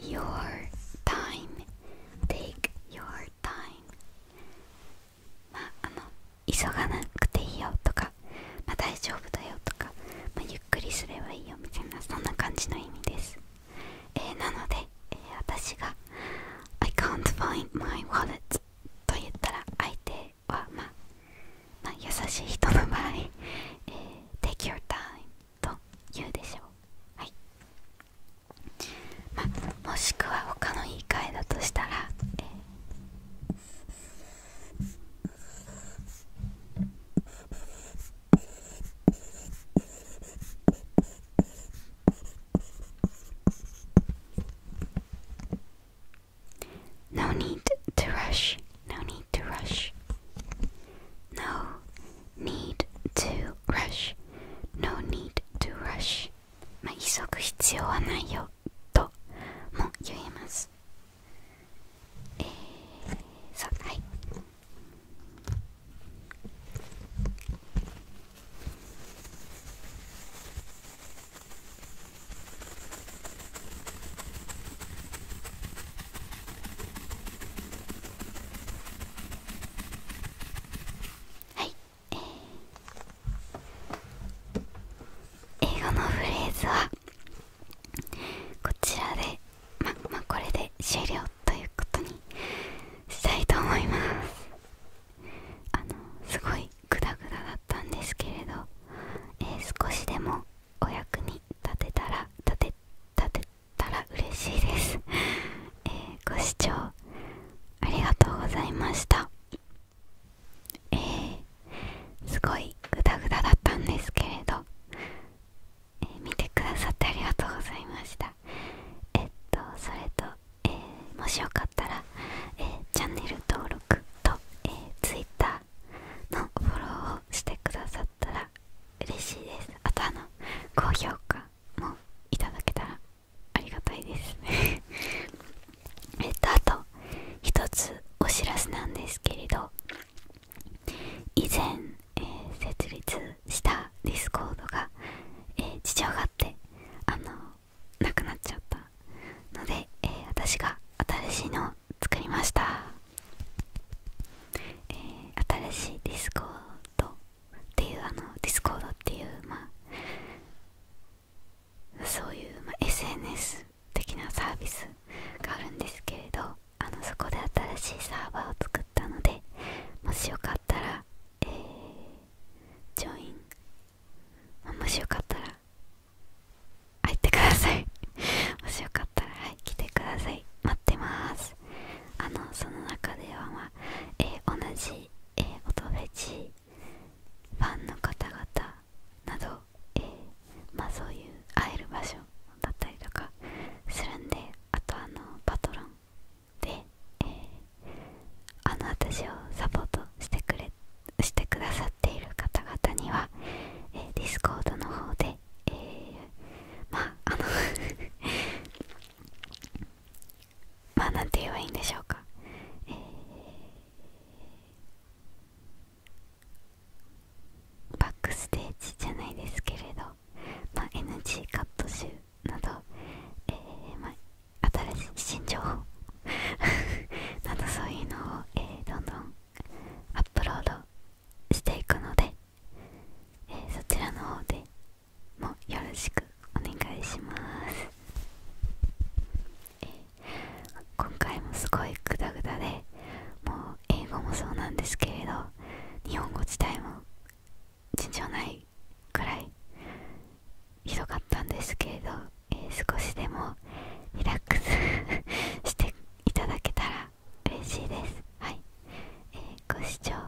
your time, take your time。 急がなくていいよとか、大丈夫だよとか、ゆっくりすればいいよみたいな、そんな感じの意味です。なので、私が I can't find my wallet と言ったら、相手は優しい人の場合、take your time と言うでしょう。はい。もしくは他の言い換えだとしたら、No need to rush, no need to rush, no need to rush, no need to rush。 急ぐ必要はないよとも言えます。はい。英語のフレーズはこちらで、これで終了ということにしたいと思います。すごいグダグダだったんですけれど、少しでもお役に立てたら嬉しいです。ご視聴ありがとうございました。すごいグダグダだったんですけれど、見てくださってありがとうございました。それと、もしよかったら、チャンネル登録と、Twitter のフォローをしてくださったら嬉しいです。あと高評価もいただけたらありがたいですあと一つお知らせなんですけれど、以前、設立したディスコードが、事情があってなくなっちゃったので、私が新しいのを作りました。新しいディスコードっていうディスコードっていうそういう、SNS 的なサービスがあるんですけれど、そこで新しいサーバーを作ったので、もしよかったら、ジョイン、もしよかったら入ってくださいもしよかったら、来てください。待ってます。その中では、同じ、音フェチファンの方々など、そういう会える場所だったりとかするんで、あとパトロンで、私をサポートしてくださっている方々には、ディスコードの方で、なんて言えばいいんでしょうか、バックステージじゃないですけれど、NG カット集など、新しい新情報など、そういうのを、どんどんアップロードしていくので、そちらの方でもよろしくお願いします。今回もすごいグダグダで、もう英語もそうなんですけれど、日本語自体も尋常ないくらいひどかったんですけれど、少しでもリラックスしていただけたら嬉しいです。はい、ご視聴